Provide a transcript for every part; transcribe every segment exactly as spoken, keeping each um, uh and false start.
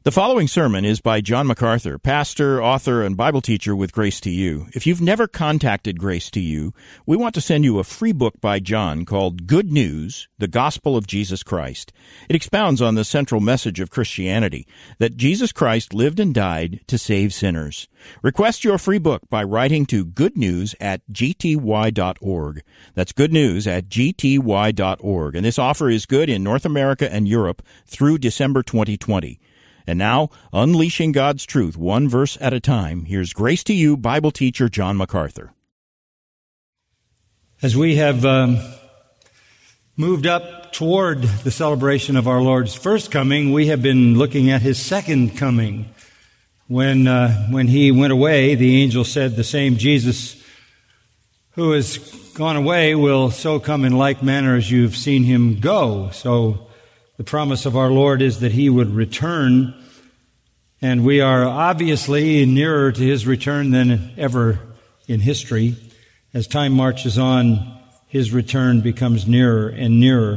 The following sermon is by John MacArthur, pastor, author, and Bible teacher with Grace to You. If you've never contacted Grace to You, we want to send you a free book by John called Good News, the Gospel of Jesus Christ. It expounds on the central message of Christianity, that Jesus Christ lived and died to save sinners. Request your free book by writing to goodnews at g t y dot org. That's goodnews at g t y dot org. And this offer is good in North America and Europe through December twenty twenty. And now, unleashing God's truth one verse at a time, here's Grace to You Bible teacher John MacArthur. As we have um, moved up toward the celebration of our Lord's first coming, we have been looking at His second coming. When uh, when He went away, the angel said, the same Jesus who has gone away will so come in like manner as you've seen Him go. So the promise of our Lord is that He would return, and we are obviously nearer to His return than ever in history. As time marches on, His return becomes nearer and nearer.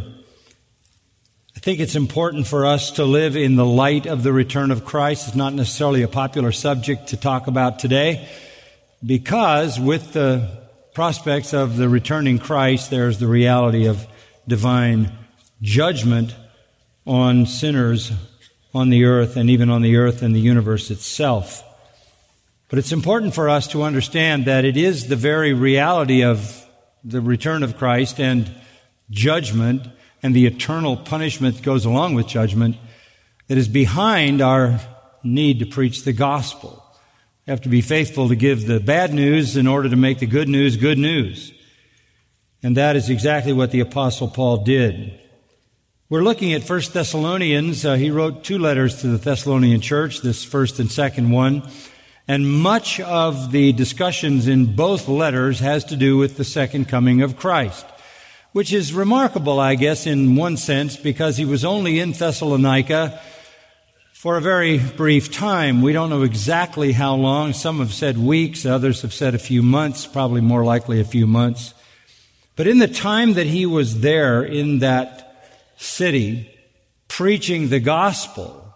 I think it's important for us to live in the light of the return of Christ. It's not necessarily a popular subject to talk about today, because with the prospects of the returning Christ, there's the reality of divine judgment on sinners on the earth, and even on the earth and the universe itself. But it's important for us to understand that it is the very reality of the return of Christ and judgment and the eternal punishment that goes along with judgment that is behind our need to preach the gospel. We have to be faithful to give the bad news in order to make the good news good news. And that is exactly what the Apostle Paul did. We're looking at First Thessalonians. Uh, he wrote two letters to the Thessalonian church, this first and second one. And much of the discussions in both letters has to do with the second coming of Christ, which is remarkable, I guess, in one sense, because he was only in Thessalonica for a very brief time. We don't know exactly how long. Some have said weeks, others have said a few months, probably more likely a few months. But in the time that he was there in that city preaching the gospel,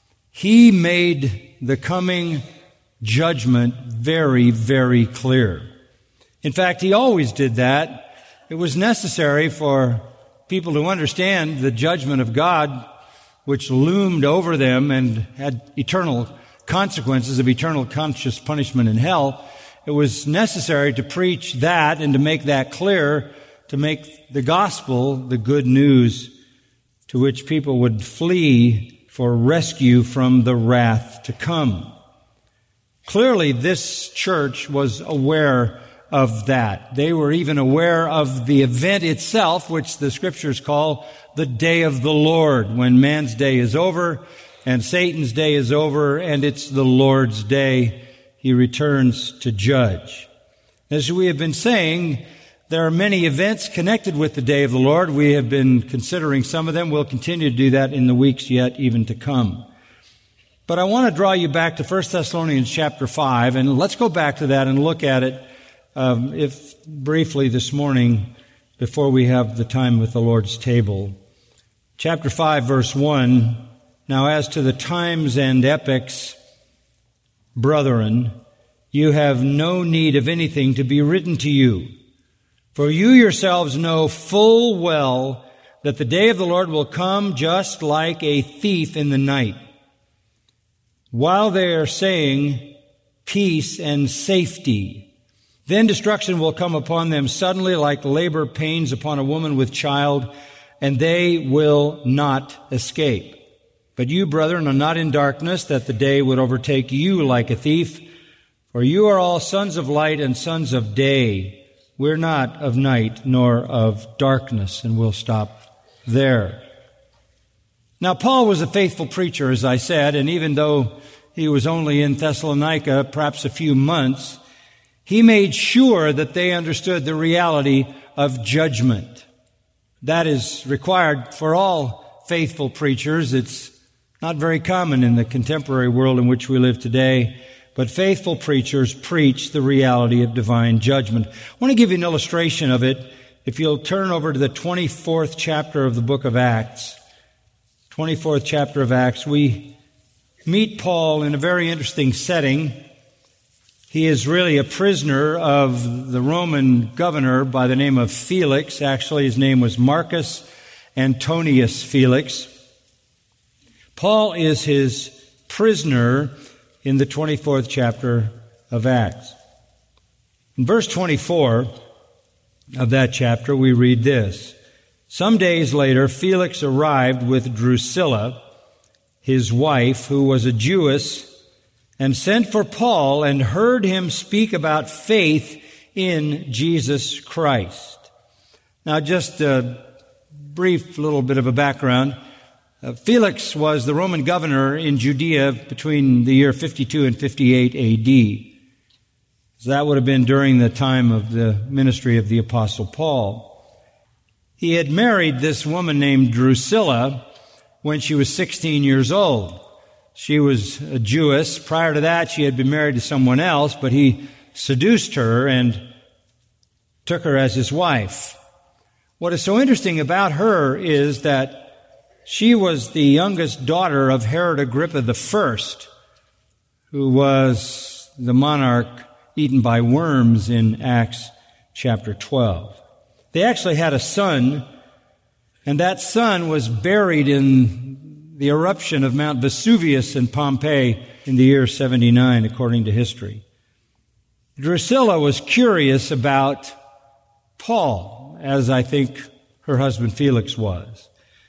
he made the coming judgment very, very clear. In fact, he always did that. It was necessary for people to understand the judgment of God, which loomed over them and had eternal consequences of eternal conscious punishment in hell. It was necessary to preach that and to make that clear, to make the gospel the good news to which people would flee for rescue from the wrath to come. Clearly, this church was aware of that. They were even aware of the event itself, which the Scriptures call the day of the Lord, when man's day is over and Satan's day is over, and it's the Lord's day. He returns to judge. As we have been saying, there are many events connected with the day of the Lord. We have been considering some of them. We'll continue to do that in the weeks yet even to come. But I want to draw you back to First Thessalonians chapter five, and let's go back to that and look at it, um, if briefly this morning, before we have the time with the Lord's table. Chapter five, verse one, now as to the times and epochs, brethren, you have no need of anything to be written to you. For you yourselves know full well that the day of the Lord will come just like a thief in the night. While they are saying peace and safety, then destruction will come upon them suddenly like labor pains upon a woman with child, and they will not escape. But you, brethren, are not in darkness, that the day would overtake you like a thief. For you are all sons of light and sons of day. We're not of night nor of darkness, and we'll stop there. Now, Paul was a faithful preacher, as I said, and even though he was only in Thessalonica perhaps a few months, he made sure that they understood the reality of judgment. That is required for all faithful preachers. It's not very common in the contemporary world in which we live today. But faithful preachers preach the reality of divine judgment. I want to give you an illustration of it. If you'll turn over to the twenty-fourth chapter of the book of Acts. twenty-fourth chapter of Acts, we meet Paul in a very interesting setting. He is really a prisoner of the Roman governor by the name of Felix. Actually, his name was Marcus Antonius Felix. Paul is his prisoner in the twenty-fourth chapter of Acts. In verse twenty-four of that chapter, we read this. Some days later, Felix arrived with Drusilla, his wife, who was a Jewess, and sent for Paul and heard him speak about faith in Jesus Christ. Now, just a brief little bit of a background. Uh, Felix was the Roman governor in Judea between the year fifty-two and fifty-eight A D. So that would have been during the time of the ministry of the Apostle Paul. He had married this woman named Drusilla when she was sixteen years old. She was a Jewess. Prior to that, she had been married to someone else, but he seduced her and took her as his wife. What is so interesting about her is that she was the youngest daughter of Herod Agrippa the First, who was the monarch eaten by worms in Acts chapter twelve. They actually had a son, and that son was buried in the eruption of Mount Vesuvius in Pompeii in the year seventy-nine, according to history. Drusilla was curious about Paul, as I think her husband Felix was.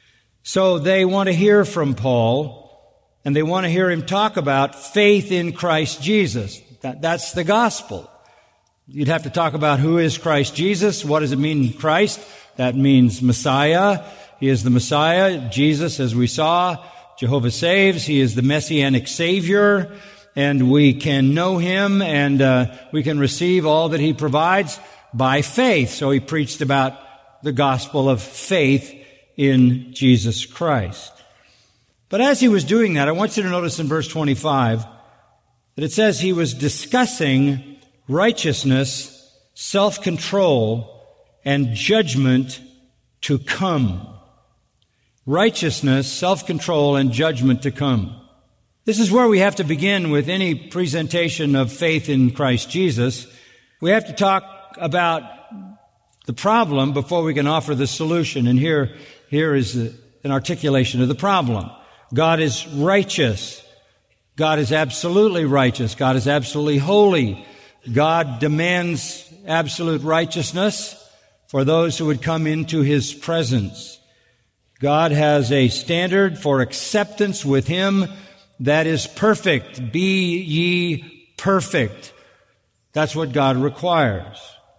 So they want to hear from Paul, and they want to hear him talk about faith in Christ Jesus. That, that's the gospel. You'd have to talk about who is Christ Jesus. What does it mean, Christ? That means Messiah. He is the Messiah. Jesus, as we saw, Jehovah saves. He is the Messianic Savior, and we can know Him, and uh, we can receive all that He provides by faith. So he preached about the gospel of faith in Jesus Christ. But as he was doing that, I want you to notice in verse twenty-five that it says he was discussing righteousness, self-control, and judgment to come. Righteousness, self-control, and judgment to come. This is where we have to begin with any presentation of faith in Christ Jesus. We have to talk about the problem before we can offer the solution. And here, here is an articulation of the problem. God is righteous. God is absolutely righteous. God is absolutely holy. God demands absolute righteousness for those who would come into His presence. God has a standard for acceptance with Him that is perfect. Be ye perfect. That's what God requires.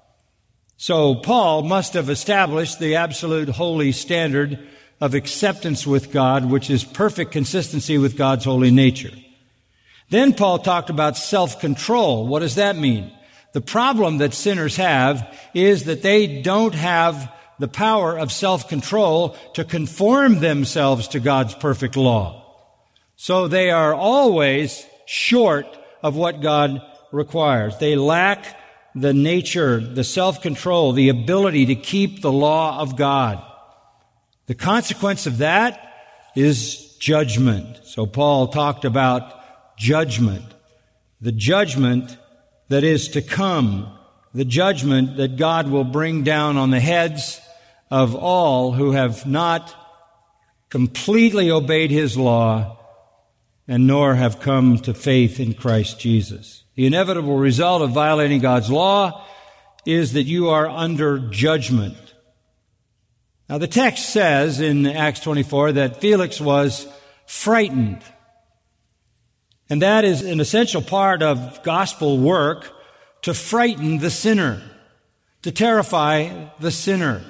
So Paul must have established the absolute holy standard of acceptance with God, which is perfect consistency with God's holy nature. Then Paul talked about self-control. What does that mean? The problem that sinners have is that they don't have the power of self-control to conform themselves to God's perfect law. So they are always short of what God requires. They lack the nature, the self-control, the ability to keep the law of God. The consequence of that is judgment. So Paul talked about judgment, the judgment that is to come, the judgment that God will bring down on the heads of all who have not completely obeyed His law and nor have come to faith in Christ Jesus. The inevitable result of violating God's law is that you are under judgment. Now, the text says in Acts twenty-four that Felix was frightened. And that is an essential part of gospel work, to frighten the sinner, to terrify the sinner.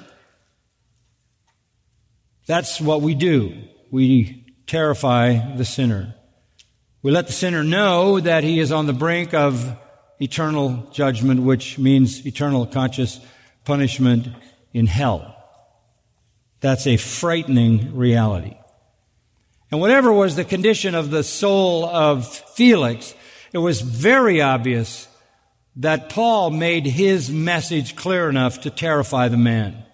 That's what we do. We terrify the sinner. We let the sinner know that he is on the brink of eternal judgment, which means eternal conscious punishment in hell. That's a frightening reality. And whatever was the condition of the soul of Felix, it was very obvious that Paul made his message clear enough to terrify the man.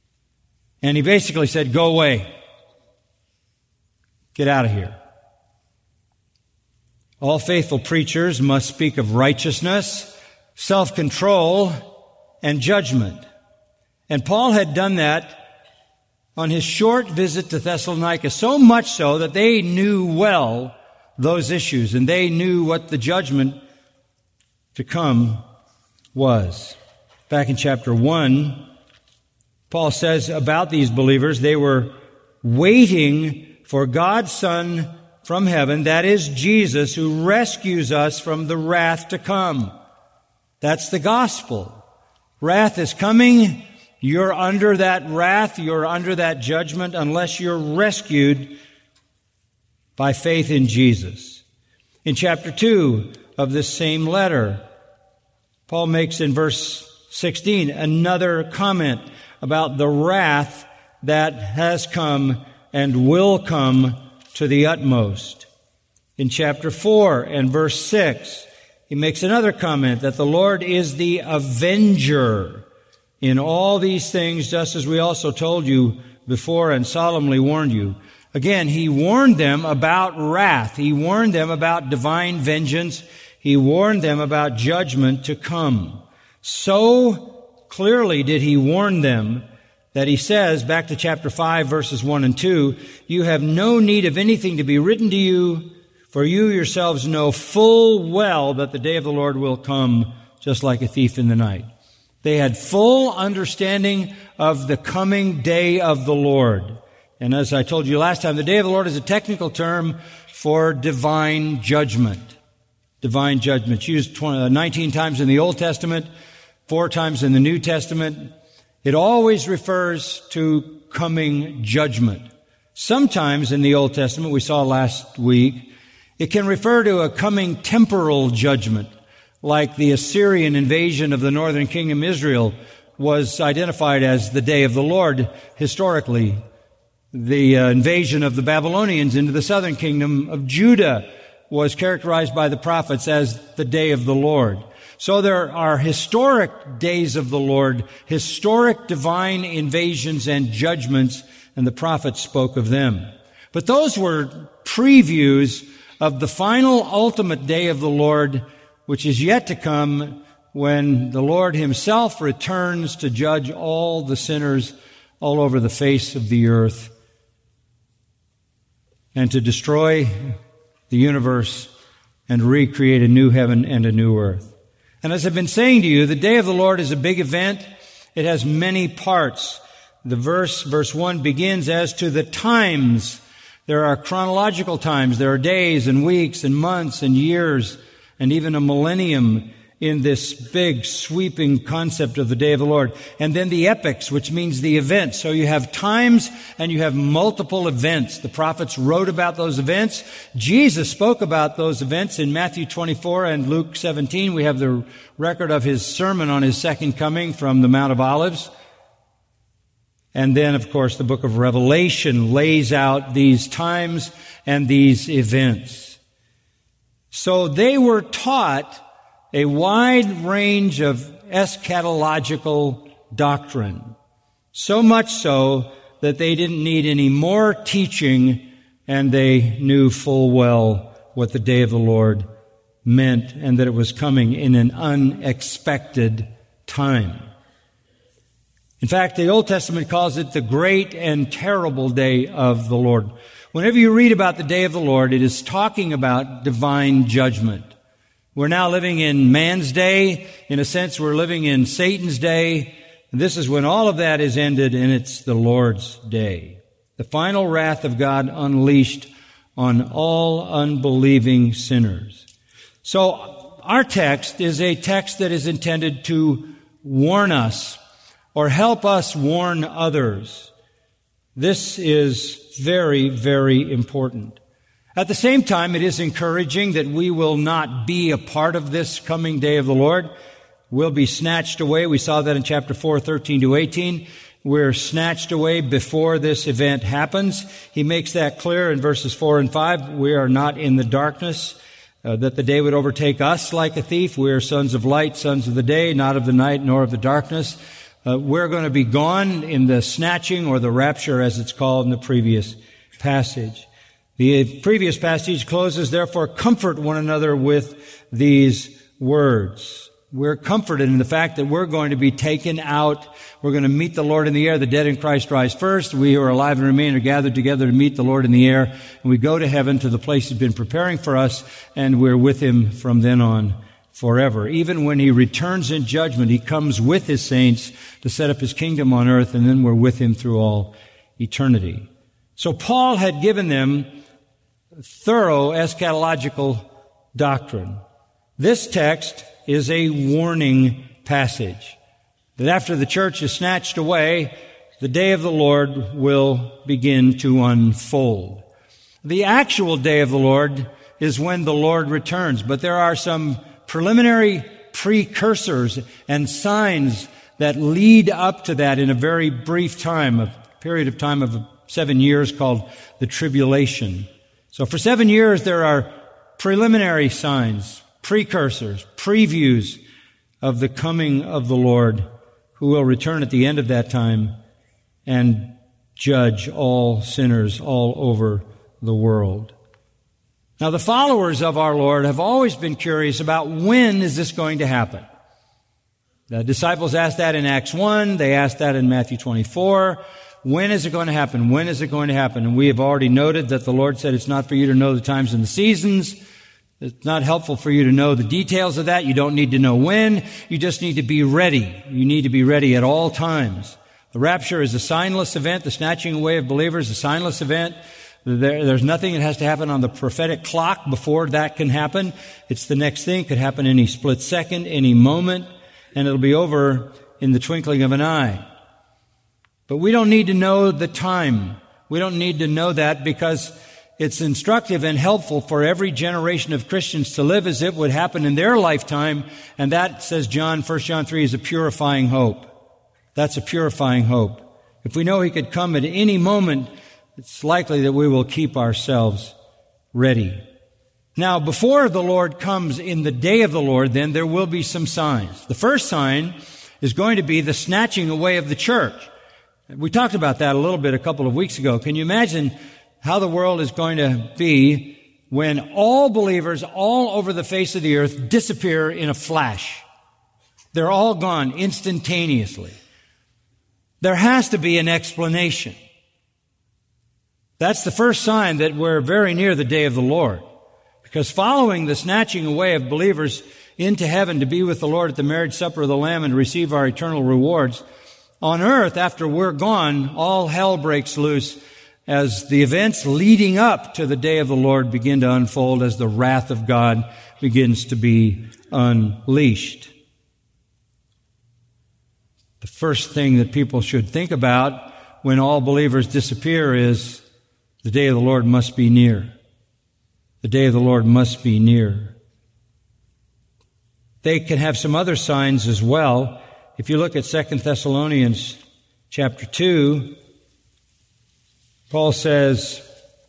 And he basically said, go away. Get out of here. All faithful preachers must speak of righteousness, self-control, and judgment. And Paul had done that on his short visit to Thessalonica, so much so that they knew well those issues, and they knew what the judgment to come was. Back in chapter one, Paul says about these believers, they were waiting for God's Son from heaven, that is Jesus, who rescues us from the wrath to come. That's the gospel. Wrath is coming. You're under that wrath. You're under that judgment unless you're rescued by faith in Jesus. In chapter two of this same letter, Paul makes in verse sixteen another comment about the wrath that has come and will come to the utmost. In chapter four and verse six, he makes another comment that the Lord is the avenger in all these things, just as we also told you before and solemnly warned you. Again, he warned them about wrath. He warned them about divine vengeance. He warned them about judgment to come. So clearly did he warn them that he says, back to chapter five, verses one and two, you have no need of anything to be written to you, for you yourselves know full well that the day of the Lord will come just like a thief in the night. They had full understanding of the coming day of the Lord. And as I told you last time, the day of the Lord is a technical term for divine judgment. Divine judgment. It's used nineteen times in the Old Testament, four times in the New Testament. It always refers to coming judgment. Sometimes in the Old Testament, we saw last week, it can refer to a coming temporal judgment, like the Assyrian invasion of the northern kingdom Israel was identified as the day of the Lord historically. The uh, invasion of the Babylonians into the southern kingdom of Judah was characterized by the prophets as the day of the Lord. So there are historic days of the Lord, historic divine invasions and judgments, and the prophets spoke of them. But those were previews of the final ultimate day of the Lord, which is yet to come when the Lord himself returns to judge all the sinners all over the face of the earth and to destroy the universe and recreate a new heaven and a new earth. And as I've been saying to you, the day of the Lord is a big event. It has many parts. The verse, verse one begins as to the times. There are chronological times. There are days and weeks and months and years and even a millennium in this big sweeping concept of the day of the Lord. And then the epochs, which means the events. So you have times and you have multiple events. The prophets wrote about those events. Jesus spoke about those events in Matthew twenty-four and Luke seventeen. We have the record of his sermon on his second coming from the Mount of Olives. And then, of course, the book of Revelation lays out these times and these events. So they were taught a wide range of eschatological doctrine. So much so that they didn't need any more teaching, and they knew full well what the day of the Lord meant and that it was coming in an unexpected time. In fact, the Old Testament calls it the great and terrible day of the Lord. Whenever you read about the day of the Lord, it is talking about divine judgment. We're now living in man's day. In a sense, we're living in Satan's day. And this is when all of that is ended, and it's the Lord's day. The final wrath of God unleashed on all unbelieving sinners. So our text is a text that is intended to warn us or help us warn others. This is very, very important. At the same time, it is encouraging that we will not be a part of this coming day of the Lord. We'll be snatched away. We saw that in chapter four, thirteen to eighteen. We're snatched away before this event happens. He makes that clear in verses four and five. We are not in the darkness, uh, that the day would overtake us like a thief. We are sons of light, sons of the day, not of the night, nor of the darkness. Uh, we're going to be gone in the snatching or the rapture, as it's called in the previous passage. The previous passage closes, therefore, comfort one another with these words. We're comforted in the fact that we're going to be taken out. We're going to meet the Lord in the air. The dead in Christ rise first. We who are alive and remain are gathered together to meet the Lord in the air. And we go to heaven, to the place He's been preparing for us, and we're with Him from then on forever. Even when He returns in judgment, He comes with His saints to set up His kingdom on earth, and then we're with Him through all eternity. So Paul had given them thorough eschatological doctrine. This text is a warning passage that after the church is snatched away, the day of the Lord will begin to unfold. The actual day of the Lord is when the Lord returns, but there are some preliminary precursors and signs that lead up to that in a very brief time, a period of time of seven years called the tribulation. So for seven years there are preliminary signs, precursors, previews of the coming of the Lord, who will return at the end of that time and judge all sinners all over the world. Now, the followers of our Lord have always been curious about when is this going to happen. The disciples asked that in Acts one. They asked that in Matthew twenty-four. When is it going to happen? When is it going to happen? And we have already noted that the Lord said it's not for you to know the times and the seasons. It's not helpful for you to know the details of that. You don't need to know when. You just need to be ready. You need to be ready at all times. The rapture is a signless event. The snatching away of believers is a signless event. There, there's nothing that has to happen on the prophetic clock before that can happen. It's the next thing. It could happen any split second, any moment, and it'll be over in the twinkling of an eye. But we don't need to know the time. We don't need to know that because it's instructive and helpful for every generation of Christians to live as it would happen in their lifetime. And that, says John, First John three, is a purifying hope. That's a purifying hope. If we know He could come at any moment, it's likely that we will keep ourselves ready. Now, before the Lord comes in the day of the Lord, then there will be some signs. The first sign is going to be the snatching away of the church. We talked about that a little bit a couple of weeks ago. Can you imagine how the world is going to be when all believers all over the face of the earth disappear in a flash? They're all gone instantaneously. There has to be an explanation. That's the first sign that we're very near the day of the Lord. Because following the snatching away of believers into heaven to be with the Lord at the marriage supper of the Lamb and receive our eternal rewards, on earth, after we're gone, all hell breaks loose as the events leading up to the day of the Lord begin to unfold, as the wrath of God begins to be unleashed. The first thing that people should think about when all believers disappear is the day of the Lord must be near. The day of the Lord must be near. They can have some other signs as well. If you look at Second Thessalonians chapter two, Paul says,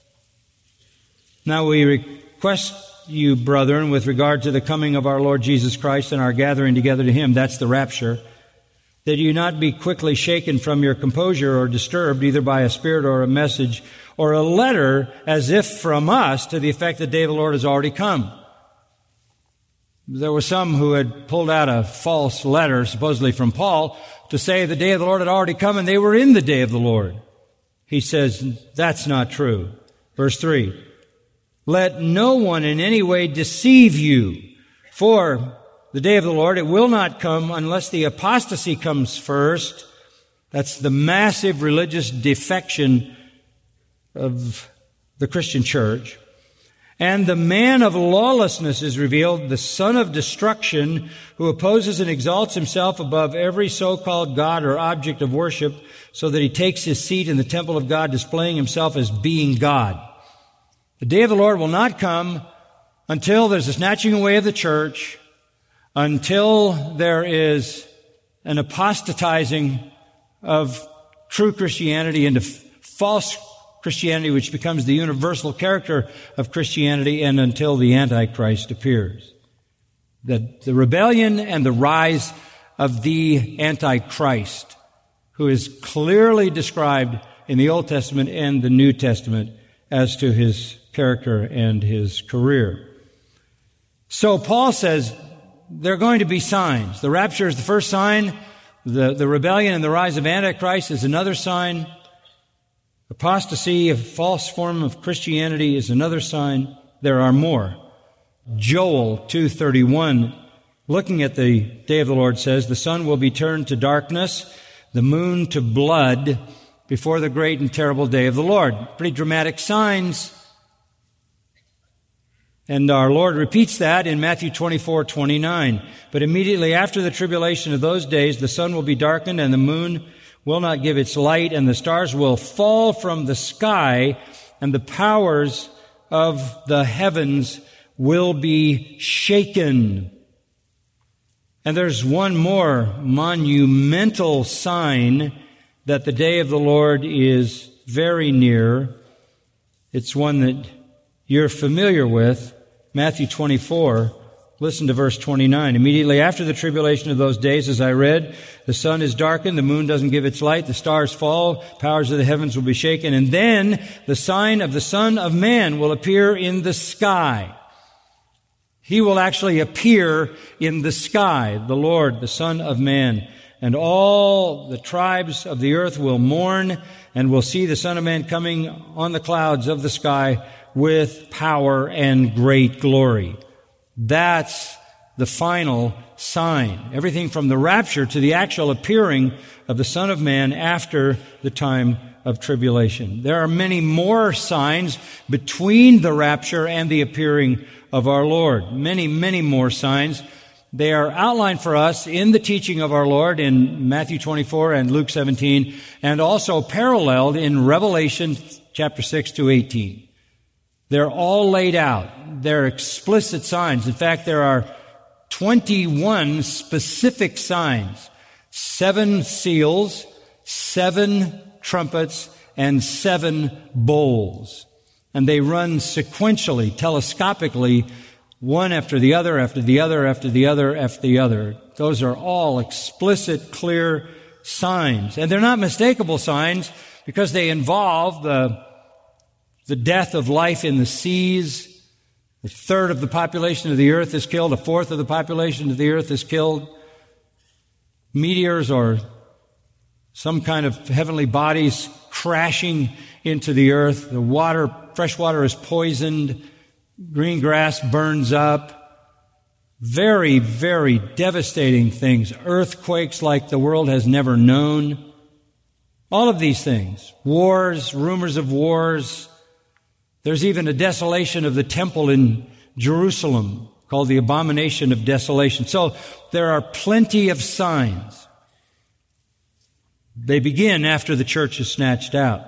"Now we request you, brethren, with regard to the coming of our Lord Jesus Christ and our gathering together to Him," that's the rapture, "that you not be quickly shaken from your composure or disturbed either by a spirit or a message or a letter as if from us to the effect the day of the Lord has already come." There were some who had pulled out a false letter, supposedly from Paul, to say the day of the Lord had already come and they were in the day of the Lord. He says, that's not true. Verse three, "Let no one in any way deceive you, for the day of the Lord, it will not come unless the apostasy comes first." That's the massive religious defection of the Christian church. "And the man of lawlessness is revealed, the son of destruction, who opposes and exalts himself above every so-called God or object of worship, so that he takes his seat in the temple of God, displaying himself as being God." The day of the Lord will not come until there's a snatching away of the church, until there is an apostatizing of true Christianity into f- false Christianity, which becomes the universal character of Christianity, and until the Antichrist appears. The, the rebellion and the rise of the Antichrist, who is clearly described in the Old Testament and the New Testament as to his character and his career. So Paul says there are going to be signs. The rapture is the first sign. The, the rebellion and the rise of Antichrist is another sign. Apostasy, a false form of Christianity, is another sign. There are more. Joel two thirty-one, looking at the day of the Lord, says, the sun will be turned to darkness, the moon to blood, before the great and terrible day of the Lord. Pretty dramatic signs. And our Lord repeats that in Matthew twenty-four twenty-nine. But immediately after the tribulation of those days, the sun will be darkened and the moon will not give its light, and the stars will fall from the sky, and the powers of the heavens will be shaken. And there's one more monumental sign that the day of the Lord is very near. It's one that you're familiar with. Matthew twenty-four. Listen to verse twenty-nine. Immediately after the tribulation of those days, as I read, the sun is darkened, the moon doesn't give its light, the stars fall, powers of the heavens will be shaken, and then the sign of the Son of Man will appear in the sky. He will actually appear in the sky, the Lord, the Son of Man. And all the tribes of the earth will mourn and will see the Son of Man coming on the clouds of the sky with power and great glory. That's the final sign. Everything from the rapture to the actual appearing of the Son of Man after the time of tribulation. There are many more signs between the rapture and the appearing of our Lord. Many, many more signs. They are outlined for us in the teaching of our Lord in Matthew twenty-four and Luke seventeen, and also paralleled in Revelation chapter six to eighteen. They're all laid out. They're explicit signs. In fact, there are twenty-one specific signs. Seven seals, seven trumpets, and seven bowls. And they run sequentially, telescopically, one after the other, after the other, after the other, after the other. Those are all explicit, clear signs. And they're not mistakable signs because they involve the The death of life in the seas. A third of the population of the earth is killed. A fourth of the population of the earth is killed. Meteors or some kind of heavenly bodies crashing into the earth. The water, fresh water is poisoned. Green grass burns up. Very, very devastating things. Earthquakes like the world has never known. All of these things. Wars, rumors of wars. There's even a desolation of the temple in Jerusalem called the abomination of desolation. So there are plenty of signs. They begin after the church is snatched out.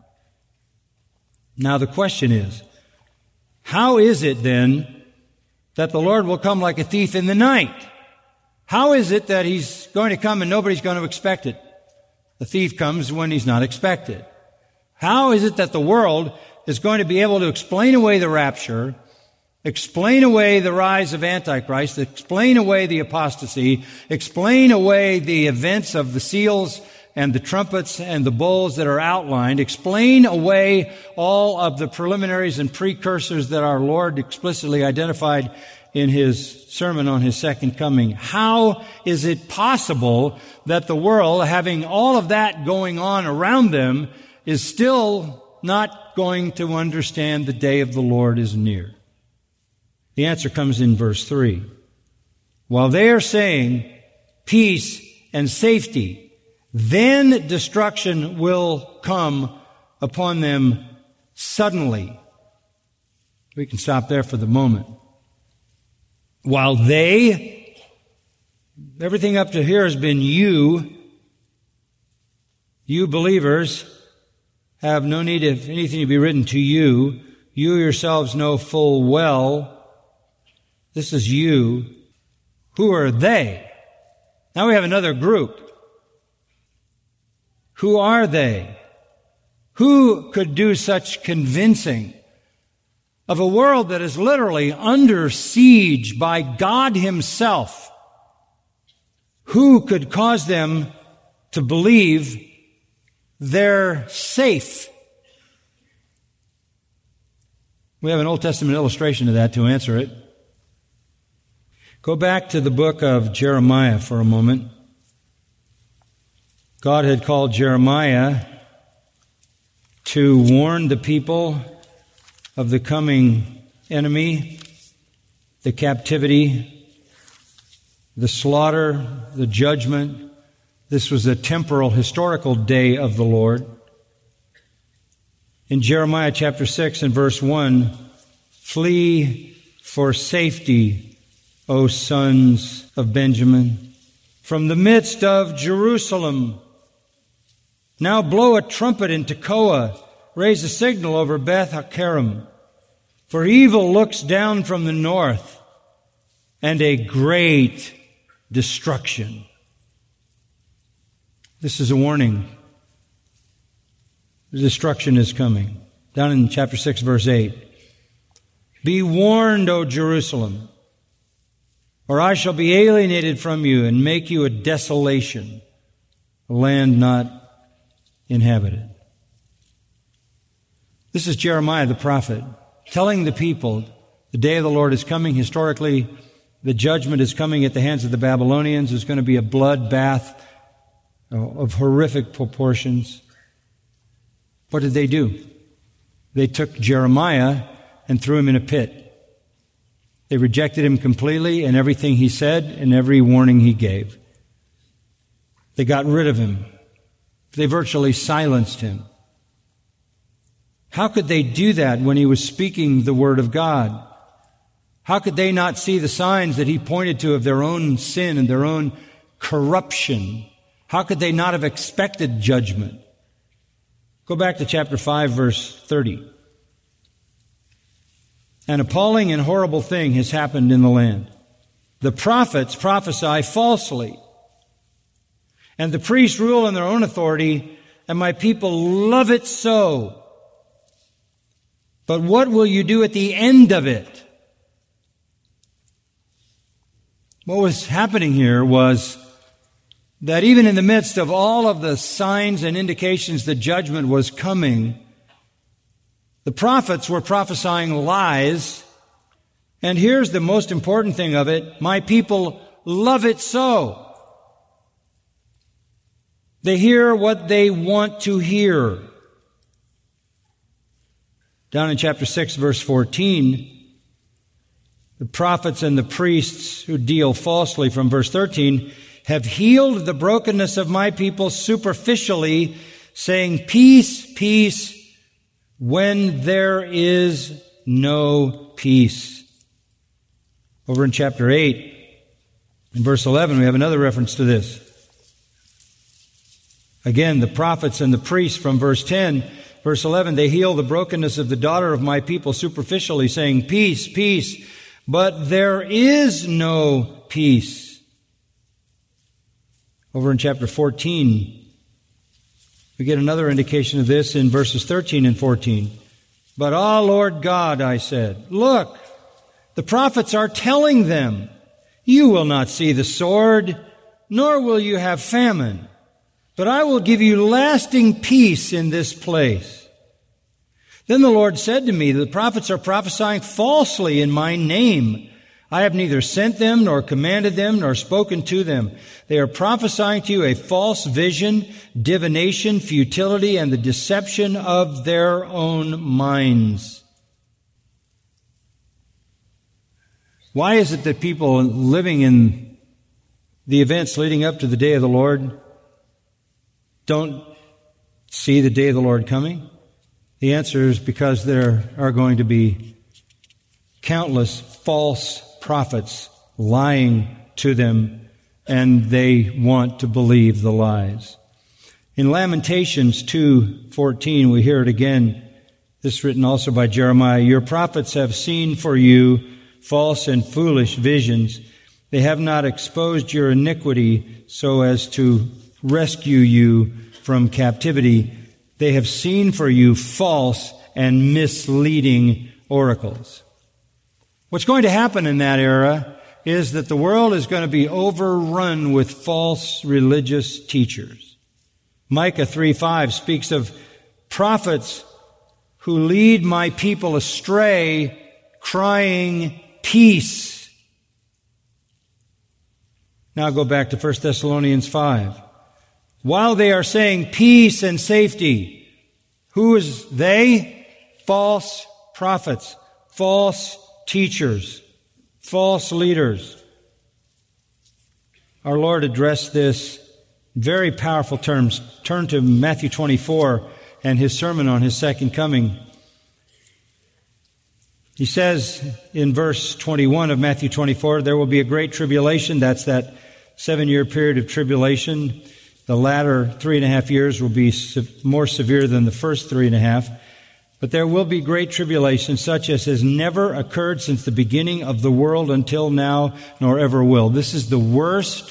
Now the question is, how is it then that the Lord will come like a thief in the night? How is it that He's going to come and nobody's going to expect it? The thief comes when he's not expected. How is it that the world is going to be able to explain away the rapture, explain away the rise of Antichrist, explain away the apostasy, explain away the events of the seals and the trumpets and the bowls that are outlined, explain away all of the preliminaries and precursors that our Lord explicitly identified in His sermon on His second coming? How is it possible that the world, having all of that going on around them, is still not going to understand the day of the Lord is near? The answer comes in verse three. While they are saying peace and safety, then destruction will come upon them suddenly. We can stop there for the moment. While they, everything up to here has been you, you believers, have no need of anything to be written to you. You yourselves know full well. This is you. Who are they? Now we have another group. Who are they? Who could do such convincing of a world that is literally under siege by God Himself? Who could cause them to believe they're safe? We have an Old Testament illustration of that to answer it. Go back to the book of Jeremiah for a moment. God had called Jeremiah to warn the people of the coming enemy, the captivity, the slaughter, the judgment. This was a temporal, historical day of the Lord. In Jeremiah chapter six and verse one, flee for safety, O sons of Benjamin, from the midst of Jerusalem. Now blow a trumpet in Tekoa, raise a signal over Beth Hakkerem. For evil looks down from the north, and a great destruction. This is a warning. The destruction is coming. Down in chapter six, verse eight. Be warned, O Jerusalem, or I shall be alienated from you and make you a desolation, a land not inhabited. This is Jeremiah the prophet telling the people the day of the Lord is coming. Historically, the judgment is coming at the hands of the Babylonians. There's going to be a bloodbath of horrific proportions. What did they do? They took Jeremiah and threw him in a pit. They rejected him completely and everything he said and every warning he gave. They got rid of him. They virtually silenced him. How could they do that when he was speaking the Word of God? How could they not see the signs that he pointed to of their own sin and their own corruption? How could they not have expected judgment? Go back to chapter five, verse thirty. An appalling and horrible thing has happened in the land. The prophets prophesy falsely, and the priests rule in their own authority, and my people love it so. But what will you do at the end of it? What was happening here was that even in the midst of all of the signs and indications that judgment was coming, the prophets were prophesying lies. And here's the most important thing of it. My people love it so. They hear what they want to hear. Down in chapter six, verse fourteen, the prophets and the priests who deal falsely from verse thirteen have healed the brokenness of my people superficially, saying, peace, peace, when there is no peace. Over in chapter eight, in verse eleven, we have another reference to this. Again, the prophets and the priests from verse ten, verse eleven, they heal the brokenness of the daughter of my people superficially, saying, peace, peace, but there is no peace. Over in chapter fourteen, we get another indication of this in verses thirteen and fourteen. But, ah, Lord God, I said, look, the prophets are telling them, you will not see the sword, nor will you have famine, but I will give you lasting peace in this place. Then the Lord said to me, the prophets are prophesying falsely in my name. I have neither sent them, nor commanded them, nor spoken to them. They are prophesying to you a false vision, divination, futility, and the deception of their own minds. Why is it that people living in the events leading up to the day of the Lord don't see the day of the Lord coming? The answer is because there are going to be countless false prophets lying to them, and they want to believe the lies. In Lamentations two fourteen, we hear it again. This is written also by Jeremiah. Your prophets have seen for you false and foolish visions. They have not exposed your iniquity so as to rescue you from captivity. They have seen for you false and misleading oracles. What's going to happen in that era is that the world is going to be overrun with false religious teachers. Micah three five speaks of prophets who lead my people astray, crying, peace. Now go back to First Thessalonians five. While they are saying peace and safety, who is they? False prophets, false teachers, false leaders. Our Lord addressed this in very powerful terms. Turn to Matthew twenty-four and his sermon on his second coming. He says in verse twenty-one of Matthew twenty-four, there will be a great tribulation. That's that seven-year period of tribulation. The latter three and a half years will be more severe than the first three and a half. But there will be great tribulation, such as has never occurred since the beginning of the world until now, nor ever will. This is the worst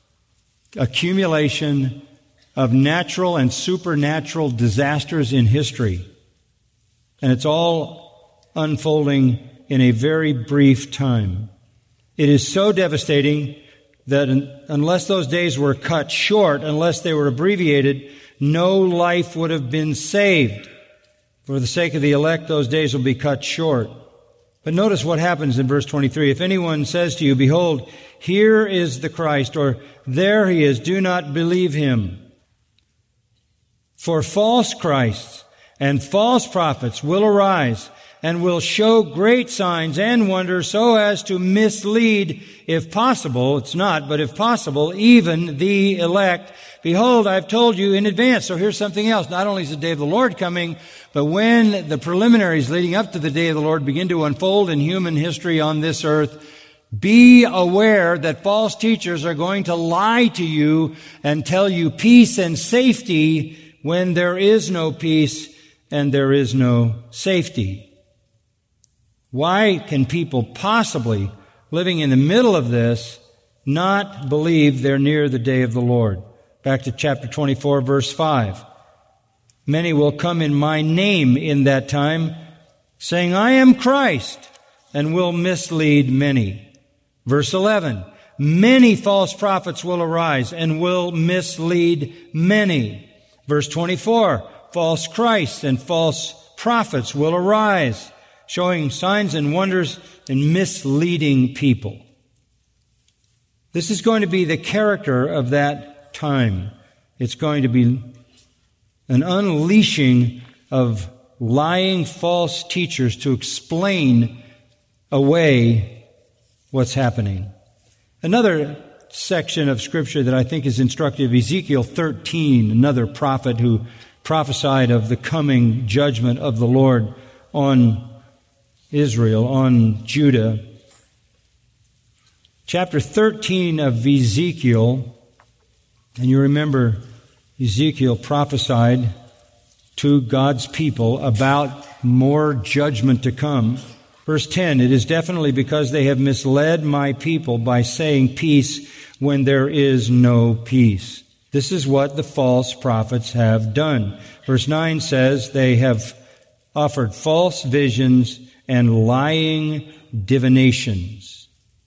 accumulation of natural and supernatural disasters in history. And it's all unfolding in a very brief time. It is so devastating that unless those days were cut short, unless they were abbreviated, no life would have been saved. For the sake of the elect, those days will be cut short. But notice what happens in verse twenty-three. If anyone says to you, behold, here is the Christ, or there he is, do not believe him. For false Christs and false prophets will arise and will show great signs and wonders so as to mislead, if possible, it's not, but if possible, even the elect. Behold, I've told you in advance. So here's something else. Not only is the day of the Lord coming, but when the preliminaries leading up to the day of the Lord begin to unfold in human history on this earth, be aware that false teachers are going to lie to you and tell you peace and safety when there is no peace and there is no safety. Why can people possibly, living in the middle of this, not believe they're near the day of the Lord? Back to chapter twenty-four, verse five. Many will come in my name in that time, saying, I am Christ, and will mislead many. Verse eleven. Many false prophets will arise and will mislead many. Verse twenty-four. False Christs and false prophets will arise, showing signs and wonders and misleading people. This is going to be the character of that time. It's going to be an unleashing of lying false teachers to explain away what's happening. Another section of Scripture that I think is instructive, Ezekiel thirteen, another prophet who prophesied of the coming judgment of the Lord on Israel, on Judah. Chapter thirteen of Ezekiel, and you remember Ezekiel prophesied to God's people about more judgment to come. Verse ten, it is definitely because they have misled my people by saying peace when there is no peace. This is what the false prophets have done. Verse nine says they have offered false visions and lying divinations.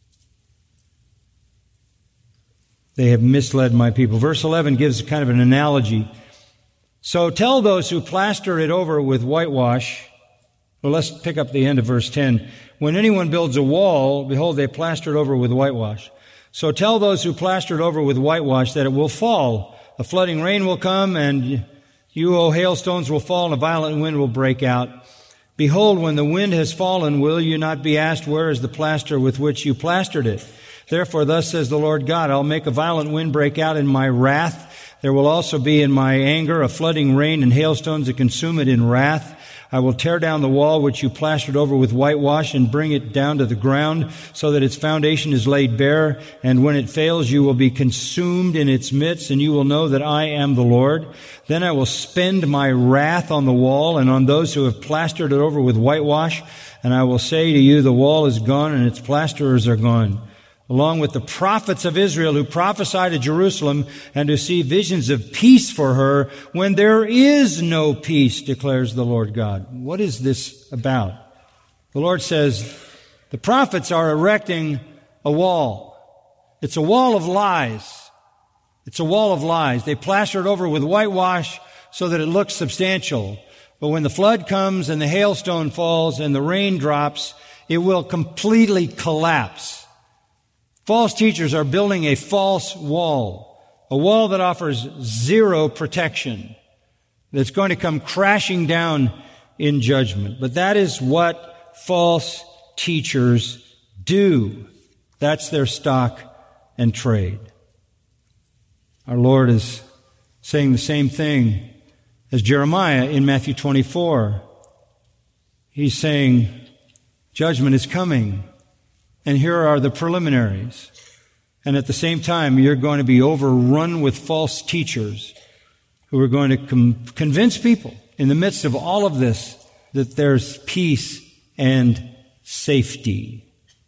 They have misled my people. Verse eleven gives kind of an analogy. So tell those who plaster it over with whitewash. Well, let's pick up the end of verse ten. When anyone builds a wall, behold, they plaster it over with whitewash. So tell those who plaster it over with whitewash that it will fall. A flooding rain will come, and you, O hailstones, will fall, and a violent wind will break out. Behold, when the wind has fallen, will you not be asked, where is the plaster with which you plastered it? Therefore, thus says the Lord God, I'll make a violent wind break out in my wrath. There will also be in my anger a flooding rain and hailstones to consume it in wrath. I will tear down the wall which you plastered over with whitewash and bring it down to the ground so that its foundation is laid bare. And when it fails, you will be consumed in its midst, and you will know that I am the Lord. Then I will spend my wrath on the wall and on those who have plastered it over with whitewash. And I will say to you, the wall is gone and its plasterers are gone, along with the prophets of Israel who prophesy to Jerusalem and who see visions of peace for her when there is no peace, declares the Lord God. What is this about? The Lord says the prophets are erecting a wall. It's a wall of lies. It's a wall of lies. They plaster it over with whitewash so that it looks substantial. But when the flood comes and the hailstone falls and the rain drops, it will completely collapse. False teachers are building a false wall, a wall that offers zero protection, that's going to come crashing down in judgment. But that is what false teachers do. That's their stock and trade. Our Lord is saying the same thing as Jeremiah in Matthew twenty-four. He's saying, judgment is coming, and here are the preliminaries. And at the same time, you're going to be overrun with false teachers who are going to com- convince people in the midst of all of this that there's peace and safety.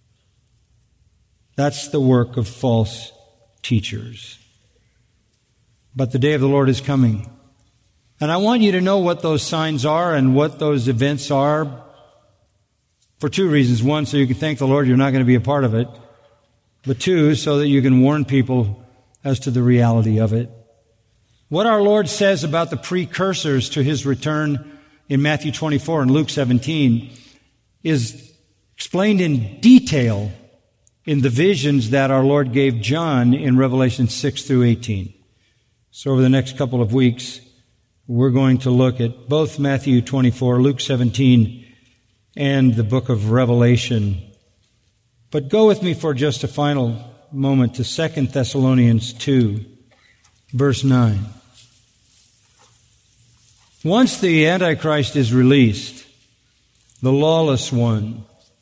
That's the work of false teachers. But the day of the Lord is coming. And I want you to know what those signs are and what those events are for two reasons. One, so you can thank the Lord you're not going to be a part of it. But two, so that you can warn people as to the reality of it. What our Lord says about the precursors to His return in Matthew twenty-four and Luke seventeen is explained in detail in the visions that our Lord gave John in Revelation six through eighteen. So over the next couple of weeks, we're going to look at both Matthew twenty-four, Luke seventeen, and the book of Revelation. But go with me for just a final moment to Second Thessalonians two, verse nine. Once the Antichrist is released, the lawless one,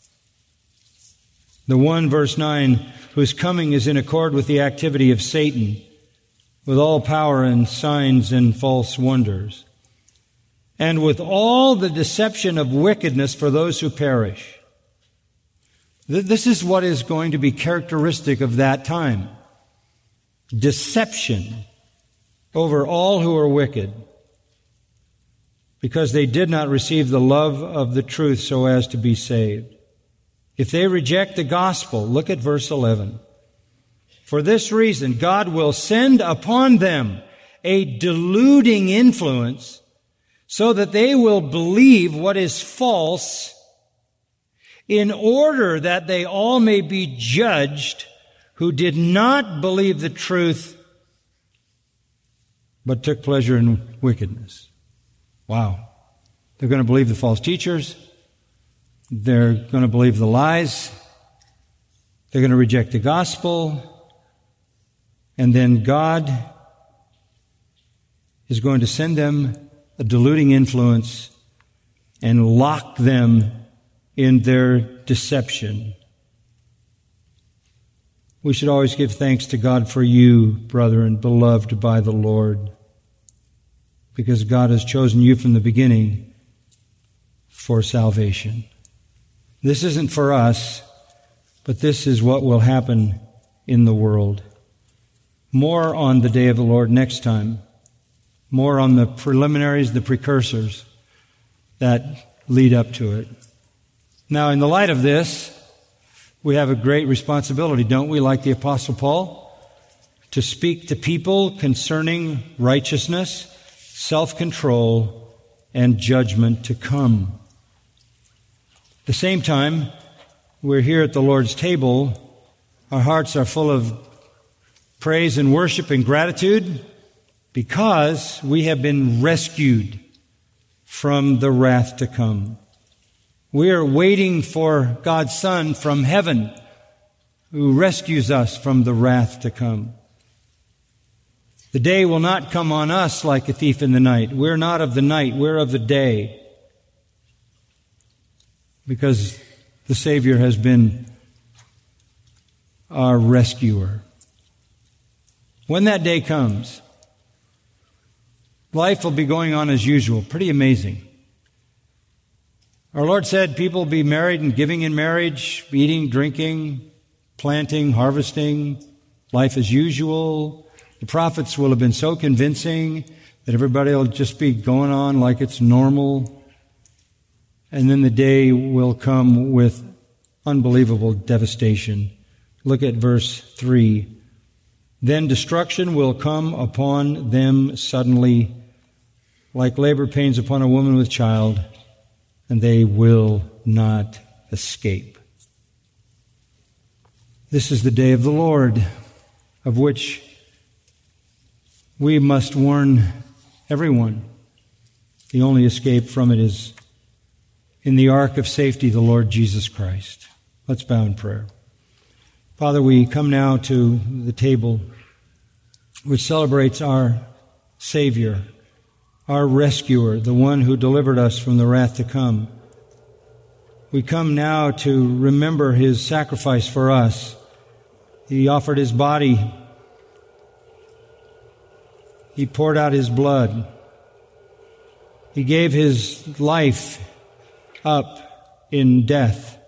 the one, verse nine, whose coming is in accord with the activity of Satan, with all power and signs and false wonders, and with all the deception of wickedness for those who perish. This is what is going to be characteristic of that time. Deception over all who are wicked, because they did not receive the love of the truth so as to be saved. If they reject the gospel, look at verse eleven. For this reason, God will send upon them a deluding influence so that they will believe what is false, in order that they all may be judged who did not believe the truth but took pleasure in wickedness. Wow. They're going to believe the false teachers. They're going to believe the lies. They're going to reject the gospel. And then God is going to send them a deluding influence and lock them in their deception. We should always give thanks to God for you, brethren, beloved by the Lord, because God has chosen you from the beginning for salvation. This isn't for us, but this is what will happen in the world. More on the day of the Lord next time. More on the preliminaries, the precursors that lead up to it. Now, in the light of this, we have a great responsibility, don't we, like the Apostle Paul, to speak to people concerning righteousness, self-control, and judgment to come. At the same time, we're here at the Lord's table. Our hearts are full of praise and worship and gratitude because we have been rescued from the wrath to come. We are waiting for God's Son from heaven who rescues us from the wrath to come. The day will not come on us like a thief in the night. We're not of the night, we're of the day. Because the Savior has been our rescuer. When that day comes, life will be going on as usual. Pretty amazing. Our Lord said people will be married and giving in marriage, eating, drinking, planting, harvesting, life as usual. The prophets will have been so convincing that everybody will just be going on like it's normal. And then the day will come with unbelievable devastation. Look at verse three. Then destruction will come upon them suddenly, like labor pains upon a woman with child, and they will not escape. This is the day of the Lord, of which we must warn everyone. The only escape from it is in the ark of safety, the Lord Jesus Christ. Let's bow in prayer. Father, we come now to the table which celebrates our Savior, our rescuer, the one who delivered us from the wrath to come. We come now to remember his sacrifice for us. He offered his body. He poured out his blood. He gave his life up in death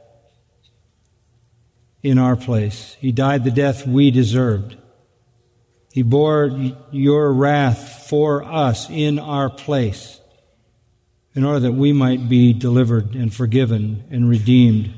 in our place. He died the death we deserved. He bore your wrath for us in our place in order that we might be delivered and forgiven and redeemed.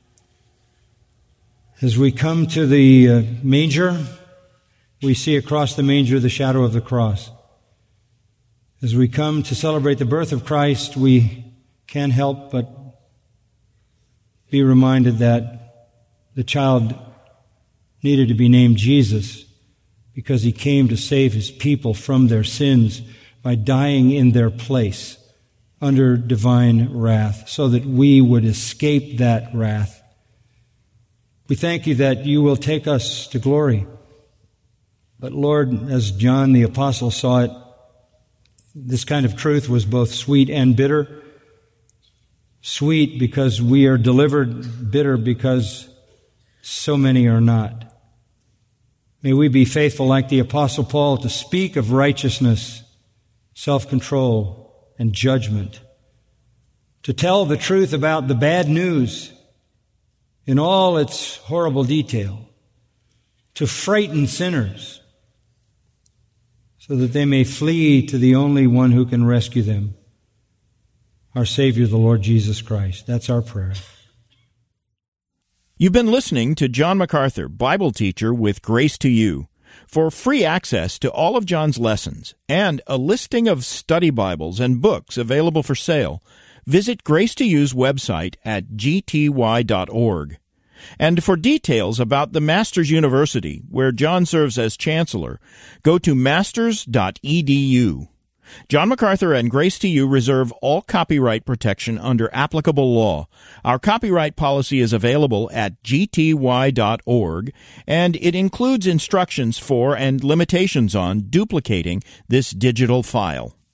As we come to the uh, manger, we see across the manger the shadow of the cross. As we come to celebrate the birth of Christ, we can't help but be reminded that the child needed to be named Jesus because he came to save his people from their sins by dying in their place under divine wrath, so that we would escape that wrath. We thank you that you will take us to glory. But Lord, as John the Apostle saw it, this kind of truth was both sweet and bitter. Sweet because we are delivered, bitter because so many are not. May we be faithful like the Apostle Paul to speak of righteousness, self-control, and judgment, to tell the truth about the bad news in all its horrible detail, to frighten sinners so that they may flee to the only one who can rescue them, our Savior, the Lord Jesus Christ. That's our prayer. You've been listening to John MacArthur, Bible teacher with Grace to You. For free access to all of John's lessons and a listing of study Bibles and books available for sale, visit Grace to You's website at g t y dot org. And for details about the Masters University, where John serves as chancellor, go to masters dot e d u. John MacArthur and Grace to You reserve all copyright protection under applicable law. Our copyright policy is available at g t y dot org, and it includes instructions for and limitations on duplicating this digital file.